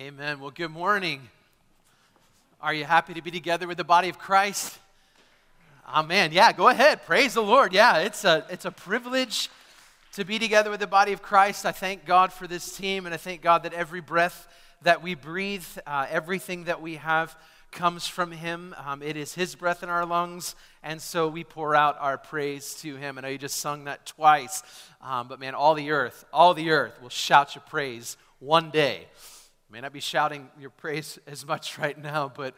Amen. Well, good morning. Are you happy to be together with the body of Christ? Amen. Yeah, go ahead. Praise the Lord. Yeah, it's a privilege to be together with the body of Christ. I thank God for this team, and I thank God that every breath that we breathe, everything that we have comes from Him. It is His breath in our lungs, and so we pour out our praise to Him. I know you just sung that twice, but man, all the earth will shout your praise one day. May not be shouting your praise as much right now, but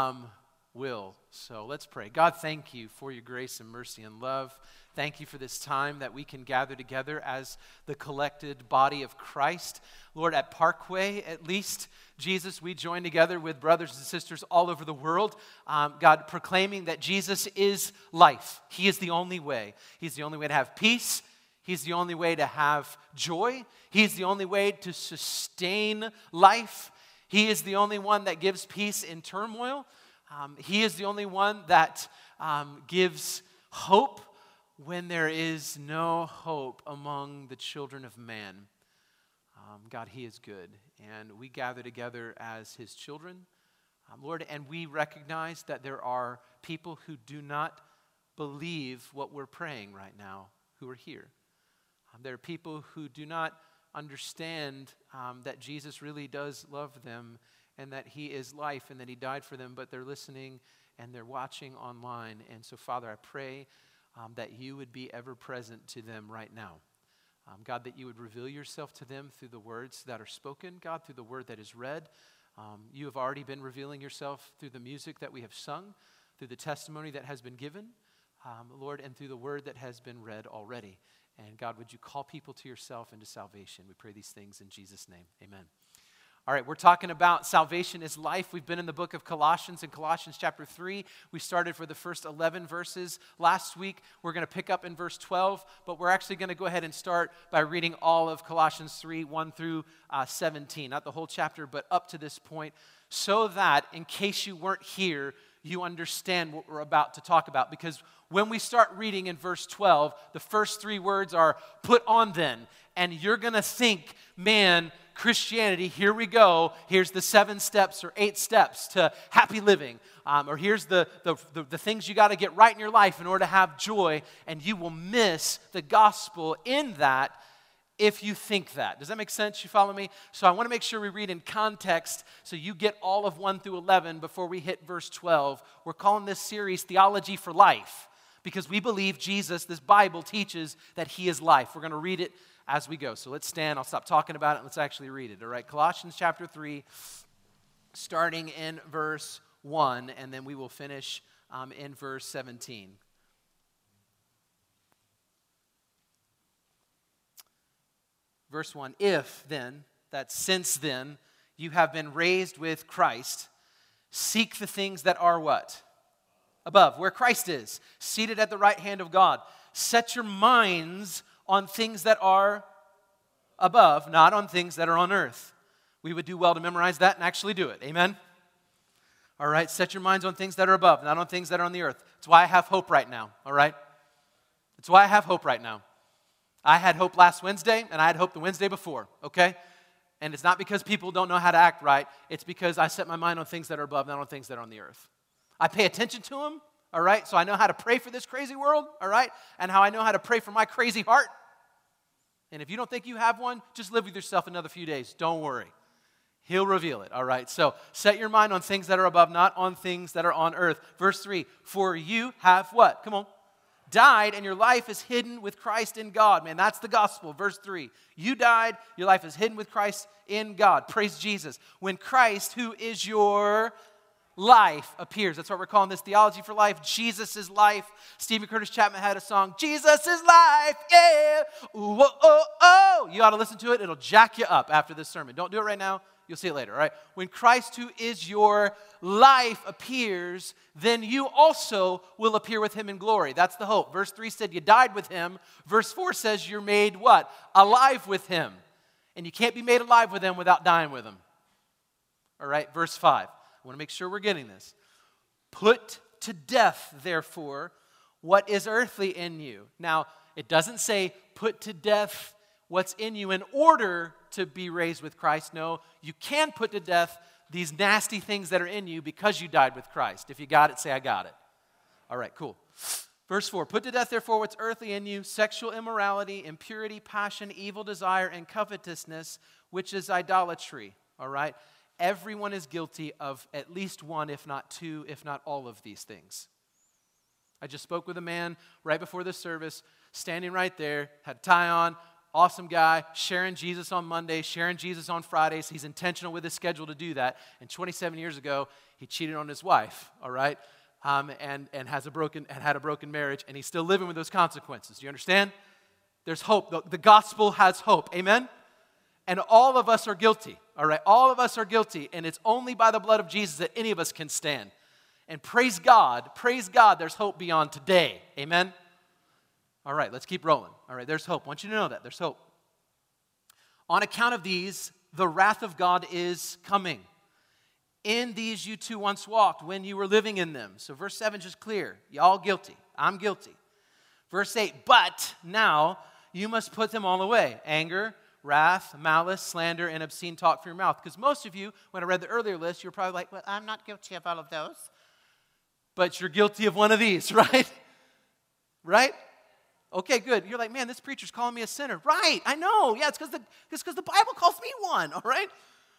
will. So let's pray. God, thank you for your grace and mercy and love. Thank you for this time that we can gather together as the collected body of Christ. Lord, at Parkway, at least, Jesus, we join together with brothers and sisters all over the world, God, proclaiming that Jesus is life. He is the only way. He's the only way to have peace. He's the only way to have joy. He's the only way to sustain life. He is the only one that gives peace in turmoil. He is the only one that gives hope when there is no hope among the children of man. God, He is good. And we gather together as His children, Lord, and we recognize that there are people who do not believe what we're praying right now who are here. There are people who do not understand that Jesus really does love them and that He is life and that He died for them, but they're listening and they're watching online. And so, Father, I pray that You would be ever present to them right now. God, that You would reveal Yourself to them through the words that are spoken, God, through the word that is read. You have already been revealing Yourself through the music that we have sung, through the testimony that has been given, Lord, and through the word that has been read already. And God, would You call people to Yourself and to salvation? We pray these things in Jesus' name. Amen. All right, we're talking about salvation is life. We've been in the book of Colossians, in Colossians chapter 3. We started for the first 11 verses last week. We're going to pick up in verse 12, but we're actually going to go ahead and start by reading all of Colossians 3, 1 through 17. Not the whole chapter, but up to this point, so that in case you weren't here, you understand what we're about to talk about. Because when we start reading in verse 12, the first three words are, put on then. And you're going to think, man, Christianity, here we go. Here's the 7 steps or 8 steps to happy living. Or here's the things you got to get right in your life in order to have joy. And you will miss the gospel in that if you think that. Does that make sense? You follow me? So I want to make sure we read in context so you get all of 1 through 11 before we hit verse 12. We're calling this series Theology for Life because we believe Jesus, this Bible, teaches that He is life. We're going to read it as we go. So let's stand. I'll stop talking about it and let's actually read it. All right, Colossians chapter 3, starting in verse 1, and then we will finish in verse 17. Verse 1, if then, that since then, you have been raised with Christ, seek the things that are what? Above, where Christ is, seated at the right hand of God. Set your minds on things that are above, not on things that are on earth. We would do well to memorize that and actually do it. Amen? All right, set your minds on things that are above, not on things that are on the earth. That's why I have hope right now, all right? That's why I have hope right now. I had hope last Wednesday, and I had hope the Wednesday before, okay? And it's not because people don't know how to act right. It's because I set my mind on things that are above, not on things that are on the earth. I pay attention to them, all right? So I know how to pray for this crazy world, all right? And how I know how to pray for my crazy heart. And if you don't think you have one, just live with yourself another few days. Don't worry. He'll reveal it, all right? So set your mind on things that are above, not on things that are on earth. Verse 3, for you have what? Come on. Died, and your life is hidden with Christ in God. Man, that's the gospel. Verse 3. You died, your life is hidden with Christ in God. Praise Jesus. When Christ, who is your life, appears. That's what we're calling this Theology for Life. Jesus is life. Stephen Curtis Chapman had a song, Jesus is life, yeah. Ooh, oh, oh, oh. You ought to listen to it. It'll jack you up after this sermon. Don't do it right now. You'll see it later, all right? When Christ, who is your life, appears, then you also will appear with Him in glory. That's the hope. Verse 3 said you died with Him. Verse 4 says you're made what? Alive with Him. And you can't be made alive with Him without dying with Him. All right, verse 5. I want to make sure we're getting this. Put to death, therefore, what is earthly in you. Now, it doesn't say put to death what's in you in order to be raised with Christ. No, you can put to death these nasty things that are in you because you died with Christ. If you got it, say, I got it. All right, cool. Verse 4, put to death, therefore, what's earthly in you, sexual immorality, impurity, passion, evil desire, and covetousness, which is idolatry. All right? Everyone is guilty of at least one, if not two, if not all of these things. I just spoke with a man right before the service, standing right there, had a tie on, awesome guy, sharing Jesus on Mondays, sharing Jesus on Fridays. He's intentional with his schedule to do that. And 27 years ago, he cheated on his wife, all right? And had a broken marriage, and he's still living with those consequences. Do you understand? There's hope. The gospel has hope. Amen? And all of us are guilty, all right? All of us are guilty, and it's only by the blood of Jesus that any of us can stand. And praise God, there's hope beyond today. Amen? All right, let's keep rolling. All right, there's hope. I want you to know that. There's hope. On account of these, the wrath of God is coming. In these you too once walked when you were living in them. So verse 7 is just clear. Y'all guilty. I'm guilty. Verse 8, but now you must put them all away. Anger, wrath, malice, slander, and obscene talk from your mouth. Because most of you, when I read the earlier list, you're probably like, well, I'm not guilty of all of those. But you're guilty of one of these, right? Right? Okay, good. You're like, man, this preacher's calling me a sinner. Right, I know. Yeah, it's because the Bible calls me one, all right?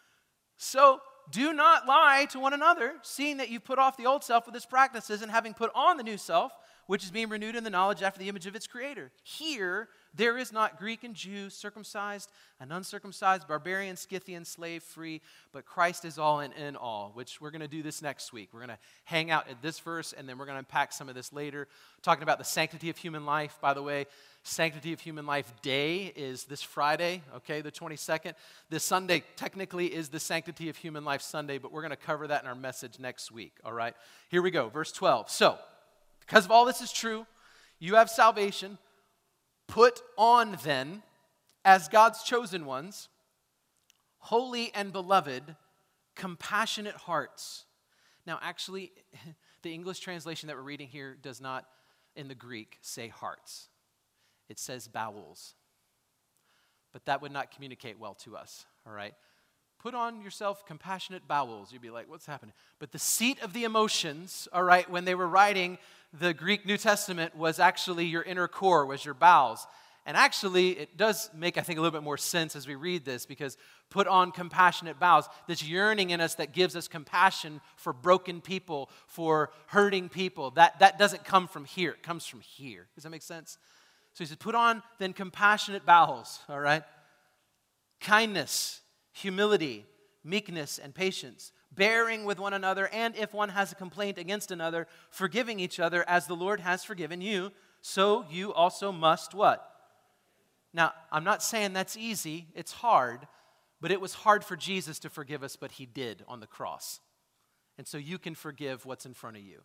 So do not lie to one another, seeing that you put off the old self with its practices and having put on the new self, which is being renewed in the knowledge after the image of its creator. Here, there is not Greek and Jew, circumcised and uncircumcised, barbarian, Scythian, slave, free, but Christ is all and in all, which we're going to do this next week. We're going to hang out at this verse, and then we're going to unpack some of this later. Talking about the sanctity of human life, by the way. Sanctity of Human Life Day is this Friday, okay, the 22nd. This Sunday technically is the Sanctity of Human Life Sunday, but we're going to cover that in our message next week, all right? Here we go, verse 12. So, because of all this is true, you have salvation. Put on then, as God's chosen ones, holy and beloved, compassionate hearts. Now, actually, the English translation that we're reading here does not, in the Greek, say hearts. It says bowels. But that would not communicate well to us, all right? Put on yourself compassionate bowels. You'd be like, what's happening? But the seat of the emotions, all right, when they were writing the Greek New Testament was actually your inner core, was your bowels. And actually, it does make, I think, a little bit more sense as we read this, because put on compassionate bowels, this yearning in us that gives us compassion for broken people, for hurting people, that doesn't come from here. It comes from here. Does that make sense? So he says, put on then compassionate bowels, all right? Kindness, humility, meekness, and patience, bearing with one another, and if one has a complaint against another, forgiving each other as the Lord has forgiven you, so you also must what? Now, I'm not saying that's easy. It's hard, but it was hard for Jesus to forgive us, but he did on the cross. And so you can forgive what's in front of you.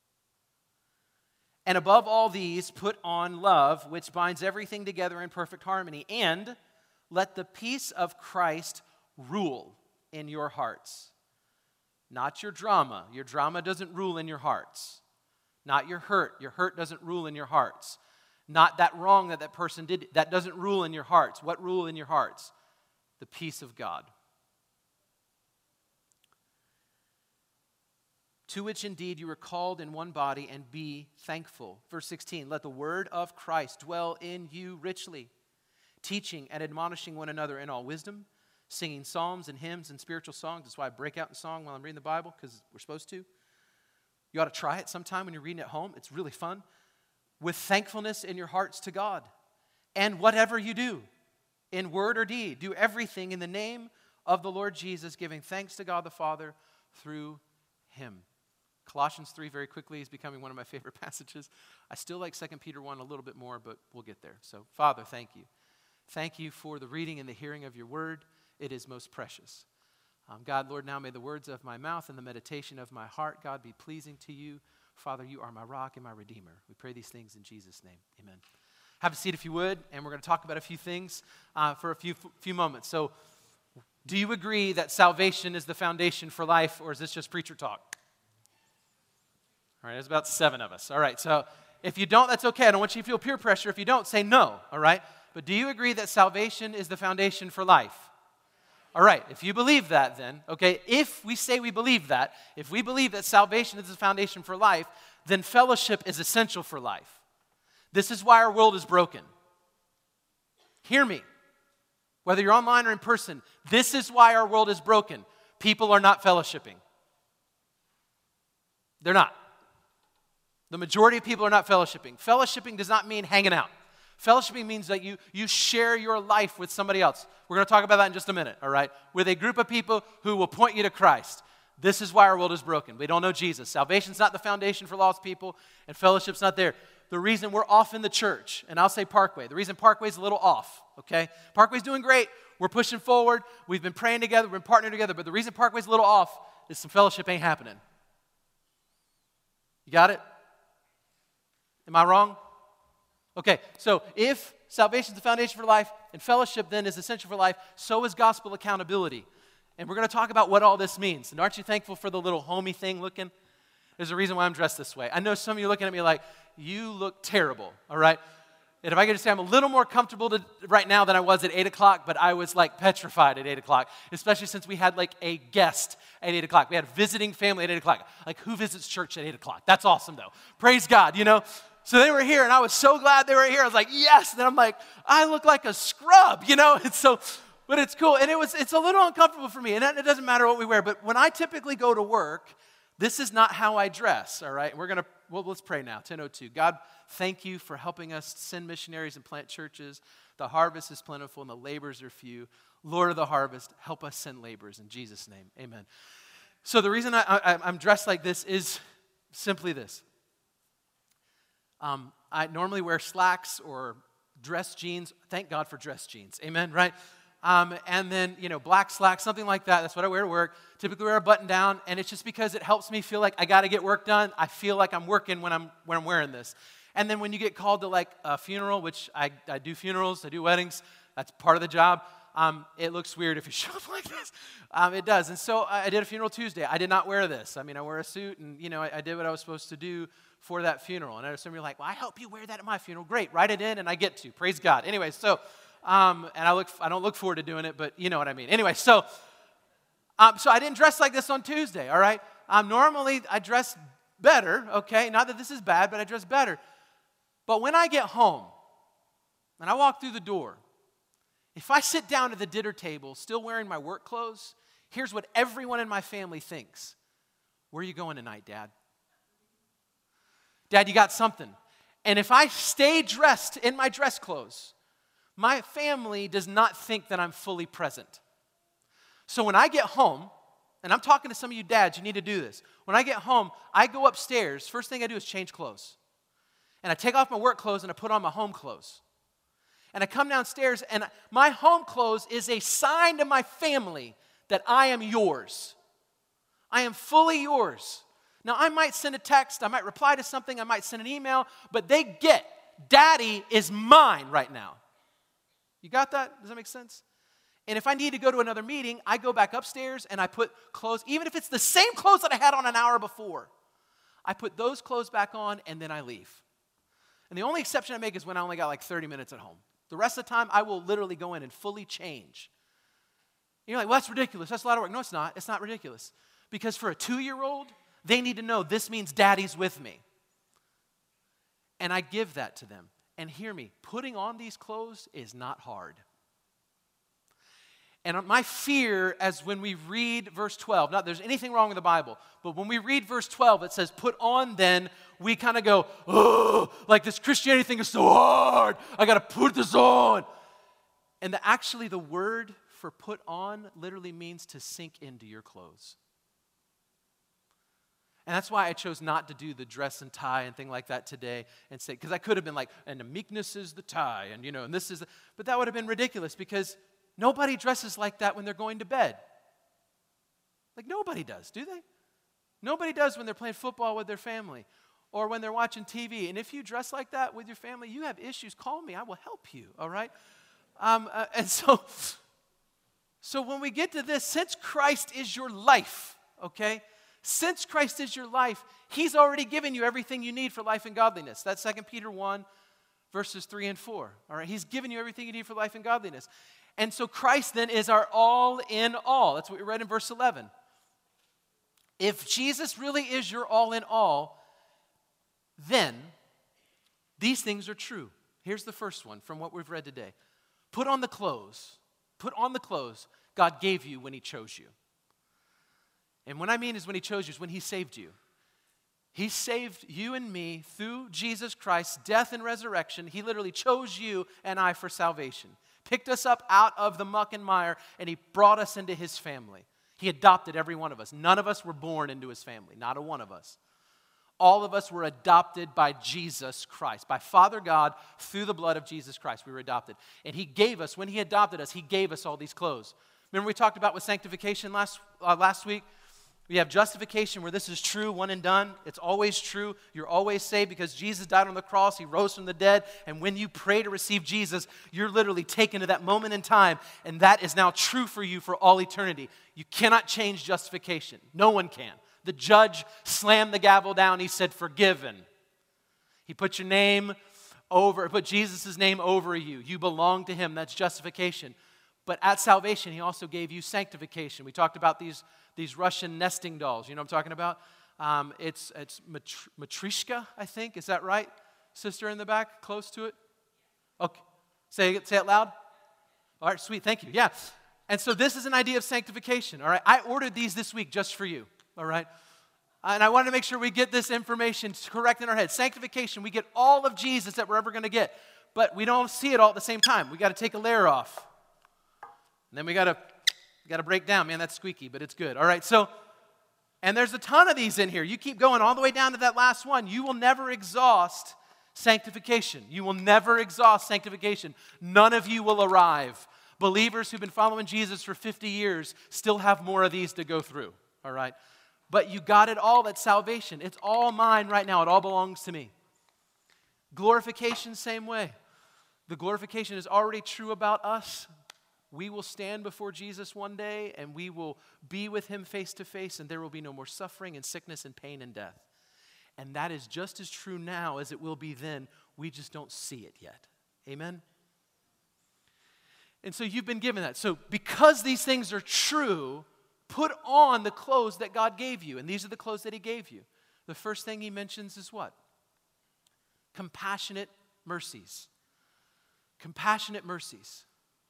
And above all these, put on love, which binds everything together in perfect harmony, and let the peace of Christ rule in your hearts. Not your drama. Your drama doesn't rule in your hearts. Not your hurt. Your hurt doesn't rule in your hearts. Not that wrong that person did. That doesn't rule in your hearts. What rule in your hearts? The peace of God. To which indeed you were called in one body, and be thankful. Verse 16, let the word of Christ dwell in you richly, teaching and admonishing one another in all wisdom, singing psalms and hymns and spiritual songs. That's why I break out in song while I'm reading the Bible, because we're supposed to. You ought to try it sometime when you're reading at home. It's really fun. With thankfulness in your hearts to God. And whatever you do, in word or deed, do everything in the name of the Lord Jesus, giving thanks to God the Father through him. Colossians 3, very quickly, is becoming one of my favorite passages. I still like 2 Peter 1 a little bit more, but we'll get there. So, Father, thank you. Thank you for the reading and the hearing of your word. It is most precious. God, Lord, now may the words of my mouth and the meditation of my heart, God, be pleasing to you. Father, you are my rock and my redeemer. We pray these things in Jesus' name. Amen. Have a seat if you would, and we're going to talk about a few things for a few moments. So, do you agree that salvation is the foundation for life, or is this just preacher talk? All right, there's about 7 of us. All right, so if you don't, that's okay. I don't want you to feel peer pressure. If you don't, say no, all right? But do you agree that salvation is the foundation for life? All right, if you believe that then, okay, if we say we believe that, if we believe that salvation is the foundation for life, then fellowship is essential for life. This is why our world is broken. Hear me. Whether you're online or in person, this is why our world is broken. People are not fellowshipping. They're not. The majority of people are not fellowshipping. Fellowshipping does not mean hanging out. Fellowshipping means that you share your life with somebody else. We're going to talk about that in just a minute, all right? With a group of people who will point you to Christ. This is why our world is broken. We don't know Jesus. Salvation's not the foundation for lost people, and fellowship's not there. The reason we're off in the church, and I'll say Parkway, the reason Parkway's a little off, okay? Parkway's doing great. We're pushing forward. We've been praying together. We've been partnering together. But the reason Parkway's a little off is some fellowship ain't happening. You got it? Am I wrong? Okay, so if salvation is the foundation for life and fellowship then is essential for life, so is gospel accountability. And we're going to talk about what all this means. And aren't you thankful for the little homey thing looking? There's a reason why I'm dressed this way. I know some of you are looking at me like, you look terrible, all right? And if I could just say I'm a little more comfortable right now than I was at 8 o'clock, but I was like petrified at 8 o'clock, especially since we had like a guest at 8 o'clock. We had a visiting family at 8 o'clock. Like, who visits church at 8 o'clock? That's awesome, though. Praise God, you know? So they were here, and I was so glad they were here. I was like, yes. And then I'm like, I look like a scrub, you know? And so, but it's cool. And it's a little uncomfortable for me. And it doesn't matter what we wear. But when I typically go to work, this is not how I dress, all right? Let's pray now, 10:02. God, thank you for helping us send missionaries and plant churches. The harvest is plentiful and the laborers are few. Lord of the harvest, help us send laborers in Jesus' name, amen. So the reason I'm dressed like this is simply this. I normally wear slacks or dress jeans. Thank God for dress jeans, amen, right? And then, black slacks, something like that. That's what I wear to work. Typically wear a button down, and it's just because it helps me feel like I got to get work done. I feel like I'm working when I'm wearing this. And then when you get called to like a funeral, which I do funerals, I do weddings, that's part of the job. It looks weird if you show up like this. It does. And so I did a funeral Tuesday. I did not wear this. I mean, I wear a suit, and, I did what I was supposed to do for that funeral. And I know some of you are like, well, I help you wear that at my funeral. Great, write it in, and I get to. Praise God. Anyway, so... and I don't look forward to doing it, but you know what I mean. Anyway, so I didn't dress like this on Tuesday, all right? Normally, I dress better, okay? Not that this is bad, but I dress better. But when I get home, and I walk through the door, if I sit down at the dinner table still wearing my work clothes, here's what everyone in my family thinks. Where are you going tonight, Dad? Dad, you got something. And if I stay dressed in my dress clothes, my family does not think that I'm fully present. So when I get home, and I'm talking to some of you dads, you need to do this. When I get home, I go upstairs. First thing I do is change clothes. And I take off my work clothes and I put on my home clothes. And I come downstairs, and my home clothes is a sign to my family that I am yours. I am fully yours. Now, I might send a text, I might reply to something, I might send an email, but they get, Daddy is mine right now. You got that? Does that make sense? And if I need to go to another meeting, I go back upstairs and I put clothes, even if it's the same clothes that I had on an hour before, I put those clothes back on and then I leave. And the only exception I make is when I only got like 30 minutes at home. The rest of the time, I will literally go in and fully change. You're like, well, that's ridiculous. That's a lot of work. No, it's not. It's not ridiculous. Because for a 2-year-old, they need to know this means Daddy's with me. And I give that to them. And hear me, putting on these clothes is not hard. And my fear as when we read verse 12, not there's anything wrong with the Bible, but when we read verse 12, it says, put on then, we kind of go, oh, like this Christianity thing is so hard. I got to put this on. And actually the word for put on literally means to sink into your clothes. And that's why I chose not to do the dress and tie and thing like that today and say, because I could have been like, and the meekness is the tie, and and this is, but that would have been ridiculous because nobody dresses like that when they're going to bed. Like nobody does, do they? Nobody does when they're playing football with their family or when they're watching TV. And if you dress like that with your family, you have issues, call me, I will help you, all right? And so when we get to this, since Christ is your life, okay? Since Christ is your life, He's already given you everything you need for life and godliness. That's 2 Peter 1, verses 3 and 4. All right, He's given you everything you need for life and godliness. And so Christ then is our all in all. That's what we read in verse 11. If Jesus really is your all in all, then these things are true. Here's the first one from what we've read today. Put on the clothes. Put on the clothes God gave you when he chose you. And what I mean is when he chose you is when he saved you. He saved you and me through Jesus Christ's death and resurrection. He literally chose you and I for salvation. Picked us up out of the muck and mire, and he brought us into his family. He adopted every one of us. None of us were born into his family, not a one of us. All of us were adopted by Jesus Christ, by Father God, through the blood of Jesus Christ. We were adopted. And he gave us, when he adopted us, he gave us all these clothes. Remember we talked about with sanctification last week? We have justification where this is true, one and done. It's always true. You're always saved because Jesus died on the cross. He rose from the dead. And when you pray to receive Jesus, you're literally taken to that moment in time. And that is now true for you for all eternity. You cannot change justification. No one can. The judge slammed the gavel down. He said, forgiven. He put your name over, put Jesus' name over you. You belong to him. That's justification. But at salvation, he also gave you sanctification. We talked about these Russian nesting dolls. You know what I'm talking about? It's Matryoshka, I think. Is that right? Sister in the back, close to it? Okay. Say it loud. All right, sweet. Thank you. Yeah. And so this is an idea of sanctification. All right. I ordered these this week just for you. All right. And I wanted to make sure we get this information correct in our head. Sanctification, we get all of Jesus that we're ever going to get. But we don't see it all at the same time. We got to take a layer off. And then we got to break down. Man, that's squeaky, but it's good. All right, so, and there's a ton of these in here. You keep going all the way down to that last one. You will never exhaust sanctification. You will never exhaust sanctification. None of you will arrive. Believers who've been following Jesus for 50 years still have more of these to go through. All right, but you got it all at salvation. It's all mine right now. It all belongs to me. Glorification, same way. The glorification is already true about us. We will stand before Jesus one day, and we will be with him face to face, and there will be no more suffering and sickness and pain and death. And that is just as true now as it will be then. We just don't see it yet. Amen? And so you've been given that. So because these things are true, put on the clothes that God gave you. And these are the clothes that he gave you. The first thing he mentions is what? Compassionate mercies. Compassionate mercies.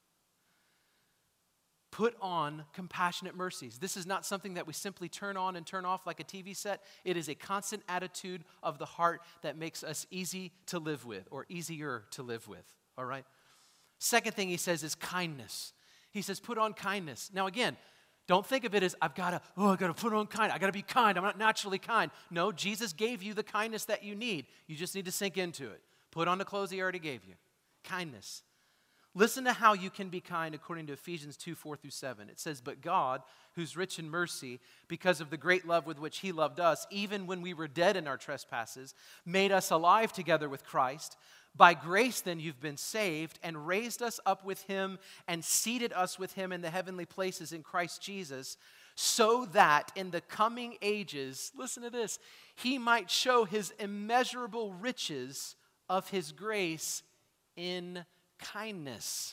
Put on compassionate mercies. This is not something that we simply turn on and turn off like a TV set. It is a constant attitude of the heart that makes us easy to live with, or easier to live with, all right? Second thing he says is kindness. He says, put on kindness. Now again, don't think of it as, I've got to put on kindness. I got to be kind. I'm not naturally kind. No, Jesus gave you the kindness that you need. You just need to sink into it. Put on the clothes he already gave you. Kindness. Listen to how you can be kind according to Ephesians 2:4-7. It says, but God, who's rich in mercy, because of the great love with which he loved us, even when we were dead in our trespasses, made us alive together with Christ. By grace then you've been saved, and raised us up with him, and seated us with him in the heavenly places in Christ Jesus, so that in the coming ages, listen to this, he might show his immeasurable riches of his grace in kindness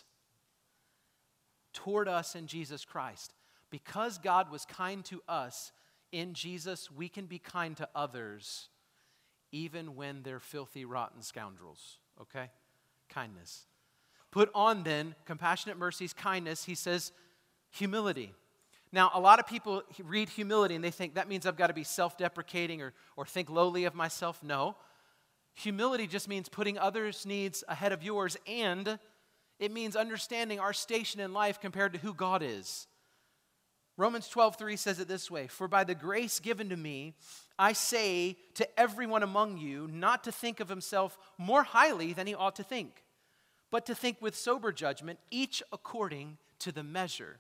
toward us in Jesus Christ. Because God was kind to us in Jesus, we can be kind to others even when they're filthy, rotten scoundrels. Okay? Kindness. Put on then compassionate mercies, kindness. He says humility. Now, a lot of people read humility and they think that means I've got to be self-deprecating or think lowly of myself. No. Humility just means putting others' needs ahead of yours, and it means understanding our station in life compared to who God is. Romans 12:3 says it this way, for by the grace given to me, I say to everyone among you not to think of himself more highly than he ought to think, but to think with sober judgment, each according to the measure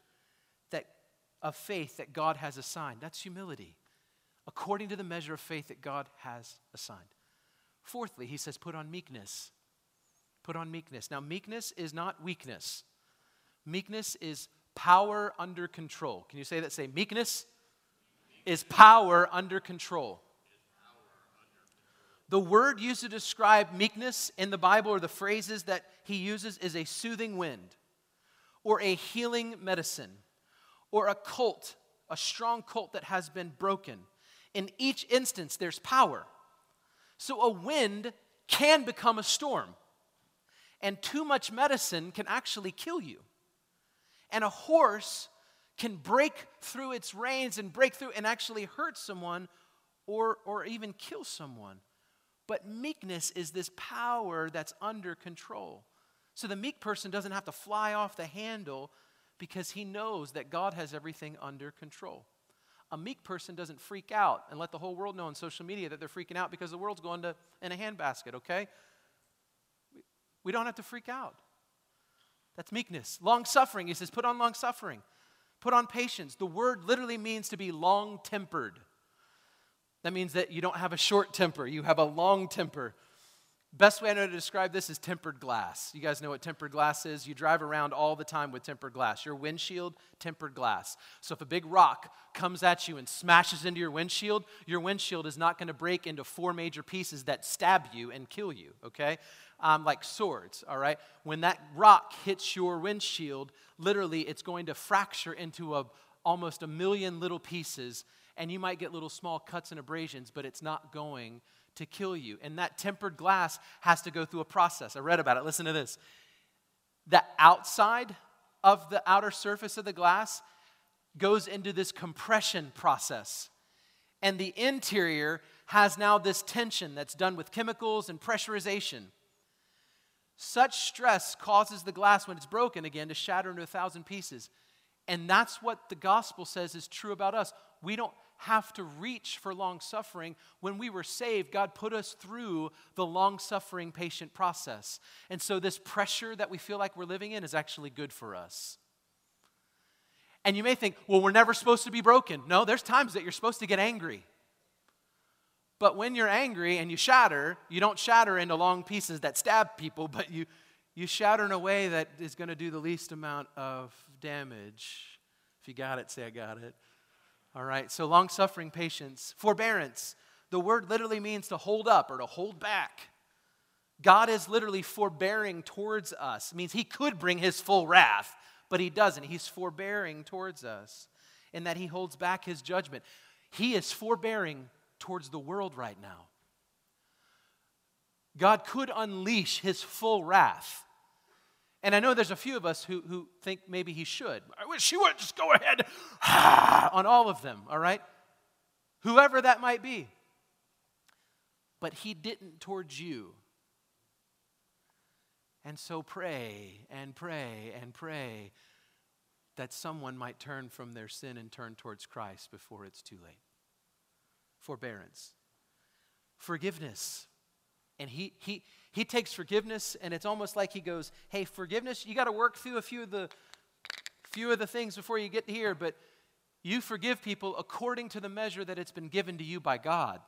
of faith that God has assigned. That's humility. According to the measure of faith that God has assigned. Fourthly, he says, put on meekness. Put on meekness. Now, meekness is not weakness. Meekness is power under control. Can you say that? Say, meekness is power under control. The word used to describe meekness in the Bible, or the phrases that he uses, is a soothing wind, or a healing medicine, or a cult, a strong cult that has been broken. In each instance, there's power. So a wind can become a storm, and too much medicine can actually kill you. And a horse can break through its reins and break through and actually hurt someone or even kill someone. But meekness is this power that's under control. So the meek person doesn't have to fly off the handle because he knows that God has everything under control. A meek person doesn't freak out and let the whole world know on social media that they're freaking out because the world's going in a handbasket, okay? We don't have to freak out. That's meekness. Long-suffering, he says, put on long-suffering. Put on patience. The word literally means to be long-tempered. That means that you don't have a short temper. You have a long temper. Best way I know to describe this is tempered glass. You guys know what tempered glass is? You drive around all the time with tempered glass. Your windshield, tempered glass. So if a big rock comes at you and smashes into your windshield is not going to break into 4 major pieces that stab you and kill you, okay? Like swords, all right? When that rock hits your windshield, literally it's going to fracture into almost 1 million little pieces, and you might get little small cuts and abrasions, but it's not going to kill you. And that tempered glass has to go through a process. I read about it. Listen to this. The outside of the outer surface of the glass goes into this compression process. And the interior has now this tension that's done with chemicals and pressurization. Such stress causes the glass, when it's broken again, to shatter into 1,000 pieces. And that's what the gospel says is true about us. We don't have to reach for long-suffering. When we were saved, God put us through the long-suffering patient process. And so this pressure that we feel like we're living in is actually good for us. And you may think, well, we're never supposed to be broken. No, there's times that you're supposed to get angry. But when you're angry and you shatter, you don't shatter into long pieces that stab people, but you shatter in a way that is going to do the least amount of damage. If you got it, say I got it. All right, so long-suffering patience. Forbearance. The word literally means to hold up or to hold back. God is literally forbearing towards us. It means he could bring his full wrath, but he doesn't. He's forbearing towards us in that he holds back his judgment. He is forbearing towards the world right now. God could unleash his full wrath. And I know there's a few of us who think maybe he should. I wish he would just go ahead on all of them, all right? Whoever that might be. But he didn't towards you. And so pray and pray and pray that someone might turn from their sin and turn towards Christ before it's too late. Forbearance. Forgiveness. And he takes forgiveness, and it's almost like he goes, hey, forgiveness, you got to work through a few of the things before you get here, but you forgive people according to the measure that it's been given to you by God.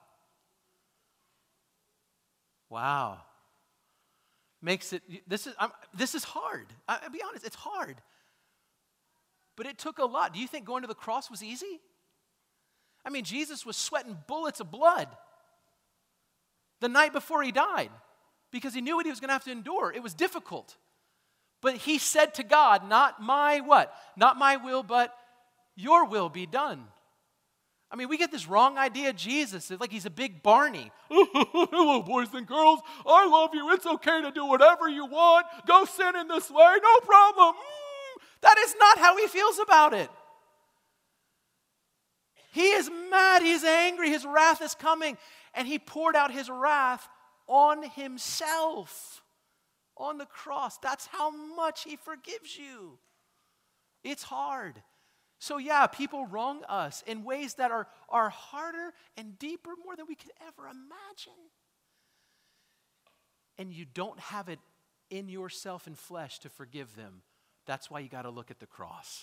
Wow. This is hard. I'll be honest, it's hard. But it took a lot. Do you think going to the cross was easy? I mean, Jesus was sweating bullets of blood the night before he died because he knew what he was going to have to endure. It was difficult. But he said to God, not my what? Not my will, but your will be done. I mean, we get this wrong idea of Jesus. It's like he's a big Barney. Hello, boys and girls. I love you. It's okay to do whatever you want. Go sin in this way. No problem. That is not how he feels about it. He is mad. He's angry. His wrath is coming. And he poured out his wrath on himself on the cross. That's how much he forgives you. It's hard. So yeah, people wrong us in ways that are harder and deeper, more than we could ever imagine. And you don't have it in yourself and flesh to forgive them. That's why you got to look at the cross.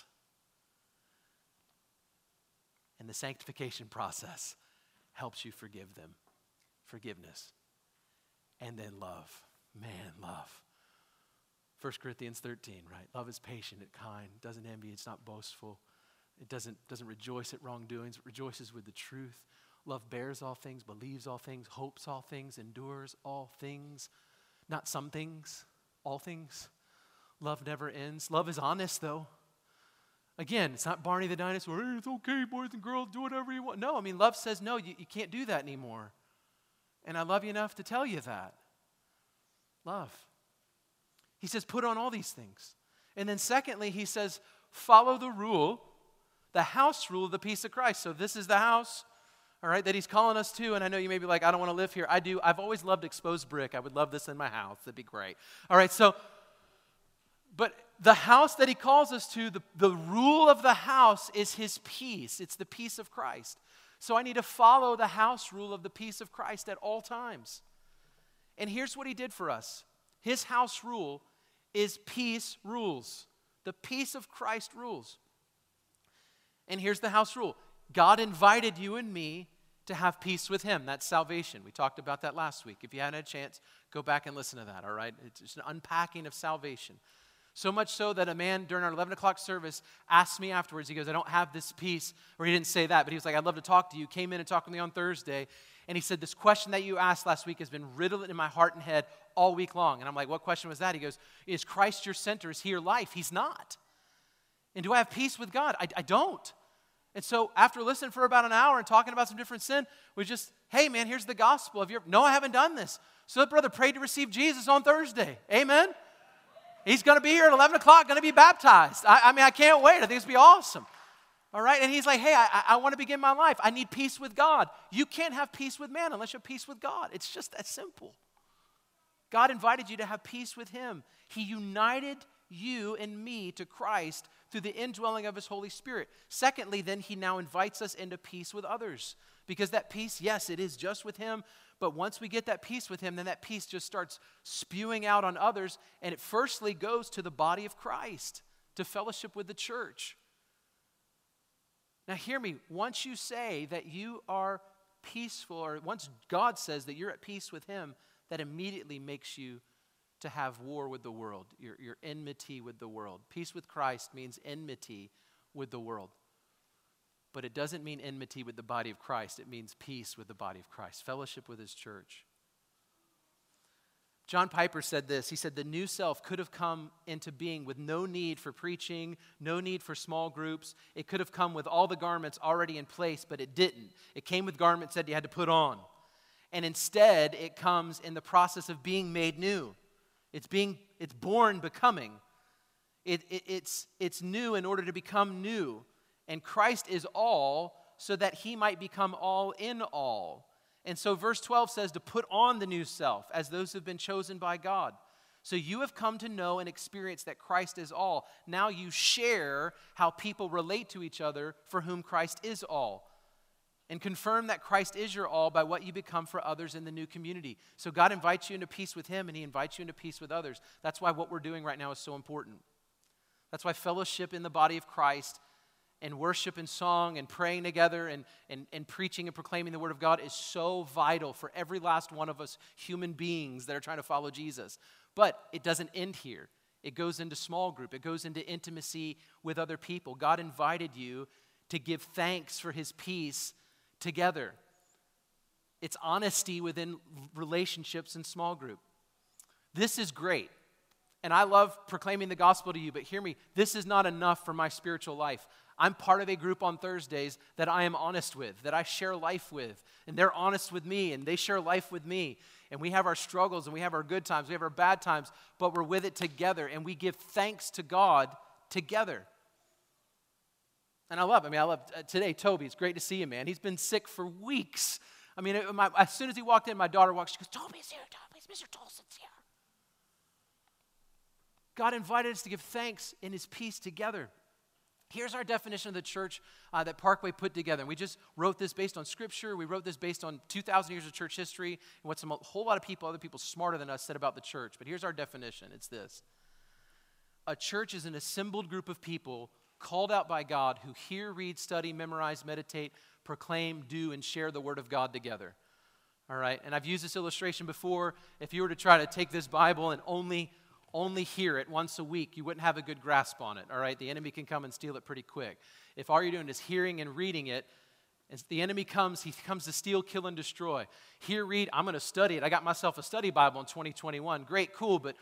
And the sanctification process helps you forgive them. Forgiveness. And then love. Man, love. 1 Corinthians 13, right? Love is patient and kind, doesn't envy, it's not boastful. It doesn't rejoice at wrongdoings, it rejoices with the truth. Love bears all things, believes all things, hopes all things, endures all things. Not some things, all things. Love never ends. Love is honest, though. Again, it's not Barney the dinosaur. Hey, it's okay, boys and girls, do whatever you want. No, I mean, love says, no, you can't do that anymore. And I love you enough to tell you that. Love. He says, put on all these things. And then secondly, he says, follow the rule, the house rule of the peace of Christ. So this is the house, all right, that he's calling us to. And I know you may be like, I don't want to live here. I do. I've always loved exposed brick. I would love this in my house. That'd be great. All right, so, but the house that he calls us to, the rule of the house is his peace. It's the peace of Christ. So I need to follow the house rule of the peace of Christ at all times. And here's what he did for us. His house rule is peace rules. The peace of Christ rules. And here's the house rule. God invited you and me to have peace with him. That's salvation. We talked about that last week. If you hadn't had a chance, go back and listen to that, all right? It's just an unpacking of salvation. So much so that a man during our 11 o'clock service asked me afterwards, he goes, I don't have this peace, or he didn't say that, but he was like, I'd love to talk to you. Came in and talked with me on Thursday, and he said, this question that you asked last week has been riddled in my heart and head all week long. And I'm like, what question was that? He goes, is Christ your center? Is he your life? He's not. And do I have peace with God? I don't. And so after listening for about an hour and talking about some different sin, we just, hey man, here's the gospel. No, I haven't done this. So that brother prayed to receive Jesus on Thursday. Amen? He's going to be here at 11 o'clock, going to be baptized. I mean, I can't wait. I think it's going to be awesome. All right? And he's like, hey, I want to begin my life. I need peace with God. You can't have peace with man unless you have peace with God. It's just that simple. God invited you to have peace with him. He united you and me to Christ through the indwelling of his Holy Spirit. Secondly, then he now invites us into peace with others. Because that peace, yes, it is just with him. But once we get that peace with him, then that peace just starts spewing out on others. And it firstly goes to the body of Christ, to fellowship with the church. Now hear me, once you say that you are peaceful, or once God says that you're at peace with him, that immediately makes you to have war with the world, your enmity with the world. Peace with Christ means enmity with the world. But it doesn't mean enmity with the body of Christ. It means peace with the body of Christ, fellowship with his church. John Piper said this. He said, the new self could have come into being with no need for preaching, no need for small groups. It could have come with all the garments already in place, but it didn't. It came with garments that you had to put on. And instead, it comes in the process of being made new. It's born becoming. It's new in order to become new. And Christ is all so that he might become all in all. And so verse 12 says to put on the new self as those who have been chosen by God. So you have come to know and experience that Christ is all. Now you share how people relate to each other for whom Christ is all. And confirm that Christ is your all by what you become for others in the new community. So God invites you into peace with him, and he invites you into peace with others. That's why what we're doing right now is so important. That's why fellowship in the body of Christ and worship and song and praying together and preaching and proclaiming the word of God is so vital for every last one of us human beings that are trying to follow Jesus. But it doesn't end here. It goes into small group. It goes into intimacy with other people. God invited you to give thanks for his peace together. It's honesty within relationships and small group. This is great. And I love proclaiming the gospel to you, but hear me, this is not enough for my spiritual life. I'm part of a group on Thursdays that I am honest with, that I share life with, and they're honest with me, and they share life with me. And we have our struggles, and we have our good times, we have our bad times, but we're with it together, and we give thanks to God together. And I love today, Toby, it's great to see you, man. He's been sick for weeks. I mean, as soon as he walked in, my daughter walked, she goes, Toby's here, Mr. Tolson's here. God invited us to give thanks in his peace together. Here's our definition of the church that Parkway put together. And we just wrote this based on Scripture. We wrote this based on 2,000 years of church history and what a whole lot of people, other people smarter than us, said about the church. But here's our definition. It's this. A church is an assembled group of people called out by God who hear, read, study, memorize, meditate, proclaim, do, and share the Word of God together. All right? And I've used this illustration before. If you were to try to take this Bible and only hear it once a week, you wouldn't have a good grasp on it, all right? The enemy can come and steal it pretty quick. If all you're doing is hearing and reading it, as the enemy comes, he comes to steal, kill, and destroy. Hear, read, I'm going to study it. I got myself a study Bible in 2021. Great, cool, but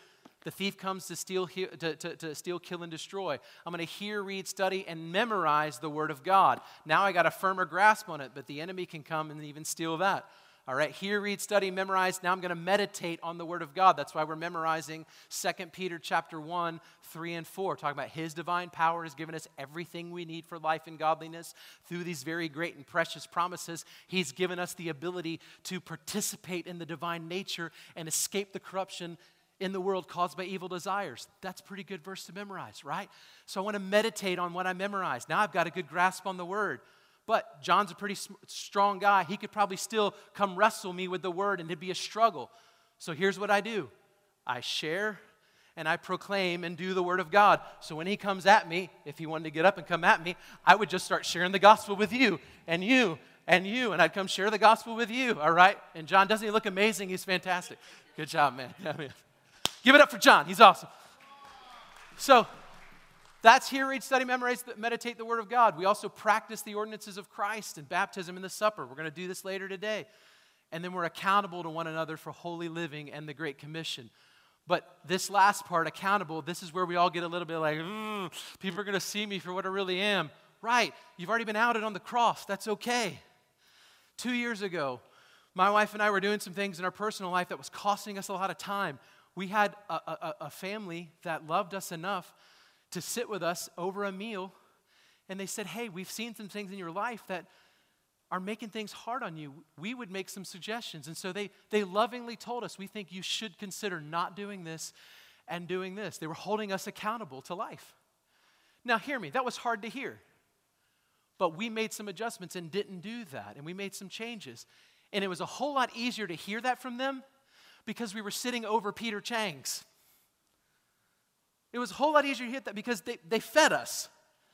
The thief comes to steal, to steal, kill, and destroy. I'm going to hear, read, study, and memorize the Word of God. Now I got a firmer grasp on it, but the enemy can come and even steal that. All right, hear, read, study, memorize. Now I'm going to meditate on the Word of God. That's why we're memorizing 2 Peter chapter 1, 3, and 4. Talking about His divine power has given us everything we need for life and godliness. Through these very great and precious promises, He's given us the ability to participate in the divine nature and escape the corruption in the world caused by evil desires. That's a pretty good verse to memorize, right? So I want to meditate on what I memorized. Now I've got a good grasp on the Word. But John's a pretty strong guy. He could probably still come wrestle me with the Word, and it'd be a struggle. So here's what I do. I share and I proclaim and do the Word of God. So when he comes at me, if he wanted to get up and come at me, I would just start sharing the gospel with you and you and you, and I'd come share the gospel with you, all right? And John, doesn't he look amazing? He's fantastic. Good job, man. Yeah, man. Give it up for John. He's awesome. So that's hear, read, study, memorize, meditate the Word of God. We also practice the ordinances of Christ and baptism and the supper. We're going to do this later today. And then we're accountable to one another for holy living and the Great Commission. But this last part, accountable, this is where we all get a little bit like, people are going to see me for what I really am. Right, you've already been outed on the cross. That's okay. 2 years ago, my wife and I were doing some things in our personal life that was costing us a lot of time. We had a family that loved us enough to sit with us over a meal, and they said, hey, we've seen some things in your life that are making things hard on you. We would make some suggestions. And so they lovingly told us, we think you should consider not doing this and doing this. They were holding us accountable to life. Now, hear me, that was hard to hear. But we made some adjustments and didn't do that, and we made some changes. And it was a whole lot easier to hear that from them because we were sitting over Peter Chang's. It was a whole lot easier to hear that because they fed us.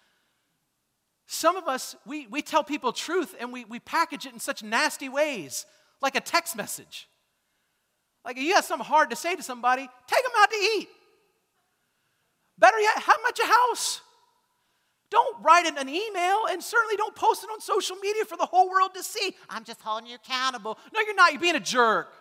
Some of us, we tell people truth and we package it in such nasty ways, like a text message. Like if you have something hard to say to somebody, take them out to eat. Better yet, have them at your house. Don't write it in an email, and certainly don't post it on social media for the whole world to see. I'm just holding you accountable. No, you're not. You're being a jerk.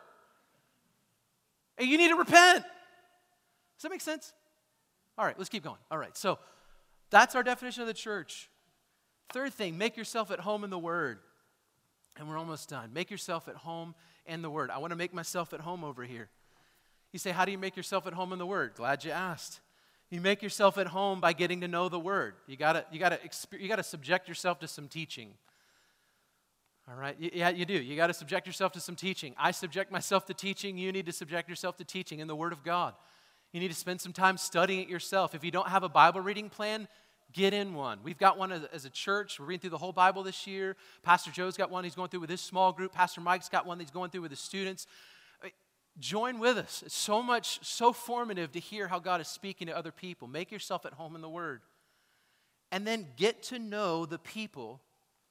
And you need to repent. Does that make sense? All right, let's keep going. All right, so that's our definition of the church. Third thing, make yourself at home in the Word. And we're almost done. Make yourself at home in the Word. I want to make myself at home over here. You say, how do you make yourself at home in the Word? Glad you asked. You make yourself at home by getting to know the Word. You gotta subject yourself to some teaching. All right? Yeah, you do. You got to subject yourself to some teaching. I subject myself to teaching. You need to subject yourself to teaching in the Word of God. You need to spend some time studying it yourself. If you don't have a Bible reading plan, get in one. We've got one as a church. We're reading through the whole Bible this year. Pastor Joe's got one he's going through with his small group. Pastor Mike's got one that he's going through with his students. Join with us. It's so formative to hear how God is speaking to other people. Make yourself at home in the Word. And then get to know the people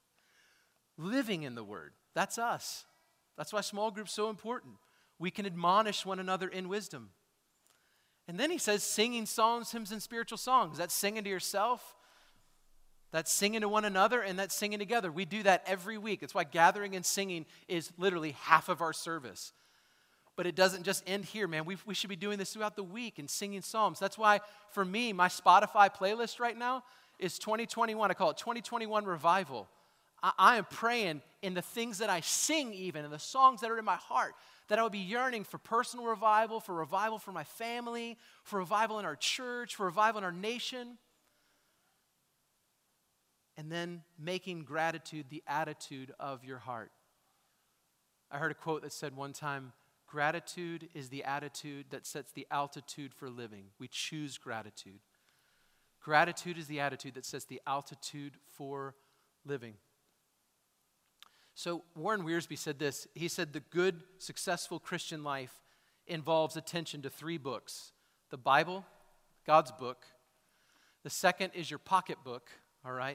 living in the Word. That's us. That's why small groups are so important. We can admonish one another in wisdom. And then he says singing psalms, hymns, and spiritual songs. That's singing to yourself. That's singing to one another, and that's singing together. We do that every week. That's why gathering and singing is literally half of our service. But it doesn't just end here, man. We should be doing this throughout the week and singing psalms. That's why, for me, my Spotify playlist right now is 2021. I call it 2021 Revival. I am praying in the things that I sing even, in the songs that are in my heart, that I would be yearning for personal revival for my family, for revival in our church, for revival in our nation. And then making gratitude the attitude of your heart. I heard a quote that said one time, gratitude is the attitude that sets the altitude for living. We choose gratitude. Gratitude is the attitude that sets the altitude for living. So Warren Wiersbe said this. He said the good, successful Christian life involves attention to 3 books. The Bible, God's book. The second is your pocketbook, all right?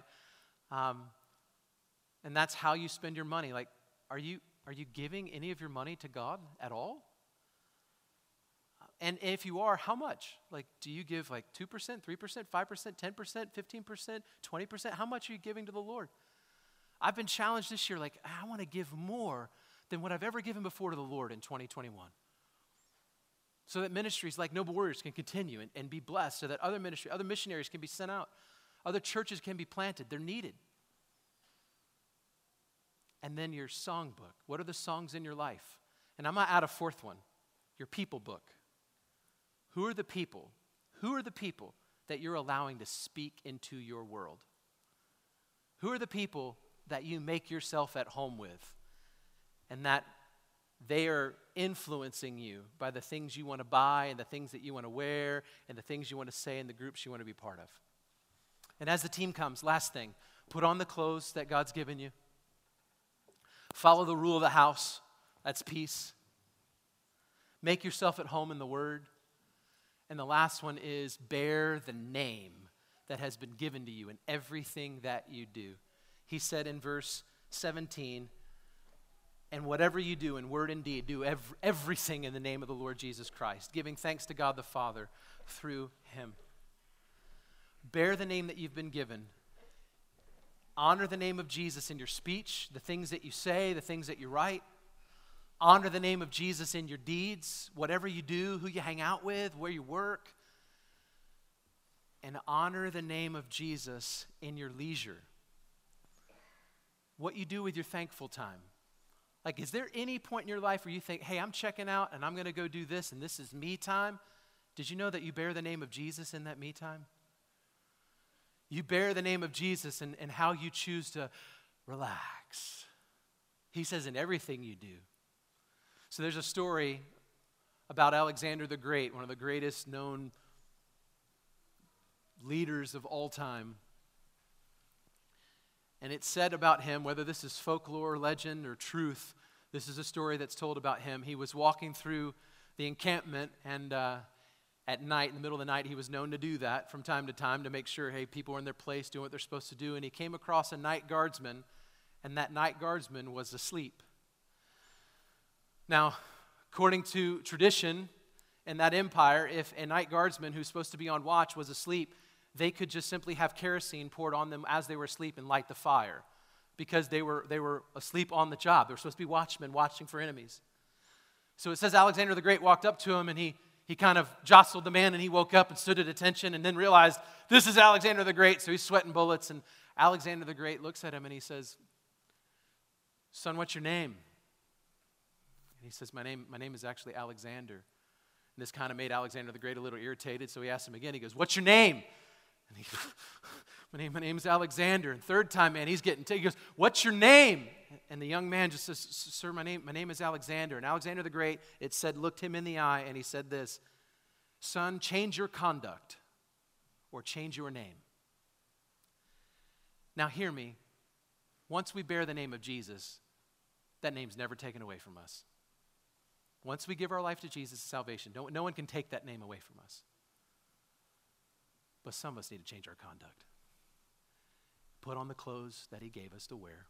And that's how you spend your money. Like, are you giving any of your money to God at all? And if you are, how much? Like, do you give like 2%, 3%, 5%, 10%, 15%, 20%? How much are you giving to the Lord? I've been challenged this year, like, I want to give more than what I've ever given before to the Lord in 2021. so that ministries like Noble Warriors can continue and be blessed, so that other missionaries can be sent out, other churches can be planted. They're needed. And then your songbook. What are the songs in your life? And I'm going to add a fourth one, your people book. Who are the people? Who are the people that you're allowing to speak into your world? Who are the people that you make yourself at home with and that they are influencing you by the things you want to buy and the things that you want to wear and the things you want to say and the groups you want to be part of? And as the team comes, last thing, put on the clothes that God's given you. Follow the rule of the house. That's peace. Make yourself at home in the Word. And the last one is bear the name that has been given to you in everything that you do. He said in verse 17, and whatever you do in word and deed, do everything in the name of the Lord Jesus Christ, giving thanks to God the Father through him. Bear the name that you've been given. Honor the name of Jesus in your speech, the things that you say, the things that you write. Honor the name of Jesus in your deeds, whatever you do, who you hang out with, where you work. And honor the name of Jesus in your leisure. What you do with your thankful time. Like, is there any point in your life where you think, hey, I'm checking out and I'm going to go do this and this is me time? Did you know that you bear the name of Jesus in that me time? You bear the name of Jesus in how you choose to relax. He says in everything you do. So there's a story about Alexander the Great, one of the greatest known leaders of all time. And it's said about him, whether this is folklore, legend, or truth, this is a story that's told about him. He was walking through the encampment, and at night, in the middle of the night, he was known to do that from time to time to make sure, hey, people are in their place doing what they're supposed to do. And he came across a night guardsman, and that night guardsman was asleep. Now, according to tradition in that empire, if a night guardsman who's supposed to be on watch was asleep, they could just simply have kerosene poured on them as they were asleep and light the fire because they were asleep on the job. They were supposed to be watchmen watching for enemies. So it says Alexander the Great walked up to him and he kind of jostled the man and he woke up and stood at attention and then realized this is Alexander the Great, so he's sweating bullets. And Alexander the Great looks at him and he says, son, what's your name? And he says, my name is actually Alexander. And this kind of made Alexander the Great a little irritated, so he asked him again. He goes, what's your name? And he my name is Alexander. And third time, man, he's getting ticked. He goes, what's your name? And the young man just says, sir, my name is Alexander. And Alexander the Great, it said, looked him in the eye, and he said this, son, change your conduct or change your name. Now hear me. Once we bear the name of Jesus, that name's never taken away from us. Once we give our life to Jesus' salvation, no one can take that name away from us. But some of us need to change our conduct. Put on the clothes that he gave us to wear.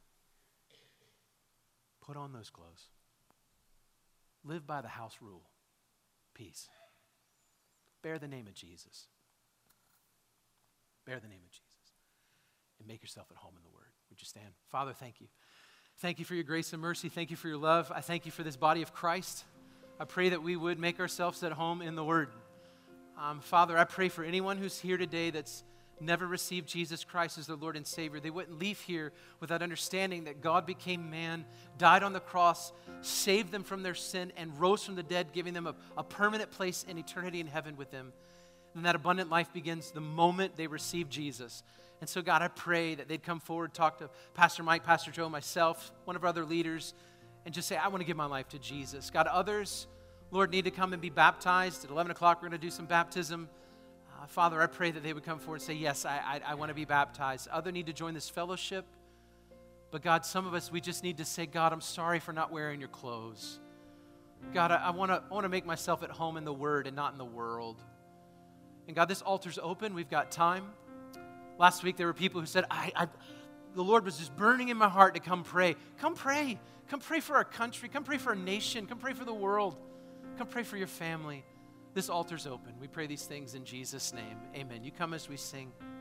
Put on those clothes. Live by the house rule. Peace. Bear the name of Jesus. Bear the name of Jesus. And make yourself at home in the Word. Would you stand? Father, thank you. Thank you for your grace and mercy. Thank you for your love. I thank you for this body of Christ. I pray that we would make ourselves at home in the Word. Father, I pray for anyone who's here today that's never received Jesus Christ as their Lord and Savior. They wouldn't leave here without understanding that God became man, died on the cross, saved them from their sin, and rose from the dead, giving them a permanent place in eternity in heaven with Him. And that abundant life begins the moment they receive Jesus. And so, God, I pray that they'd come forward, talk to Pastor Mike, Pastor Joe, myself, one of our other leaders, and just say, I want to give my life to Jesus. God, others, Lord, need to come and be baptized. At 11 o'clock, we're going to do some baptism. Father, I pray that they would come forward and say, yes, I want to be baptized. Others need to join this fellowship. But God, some of us, we just need to say, God, I'm sorry for not wearing your clothes. God, I want to make myself at home in the Word and not in the world. And God, this altar's open. We've got time. Last week, there were people who said, the Lord was just burning in my heart to come pray. Come pray. Come pray for our country. Come pray for our nation. Come pray for the world. Come pray for your family. This altar's open. We pray these things in Jesus' name. Amen. You come as we sing.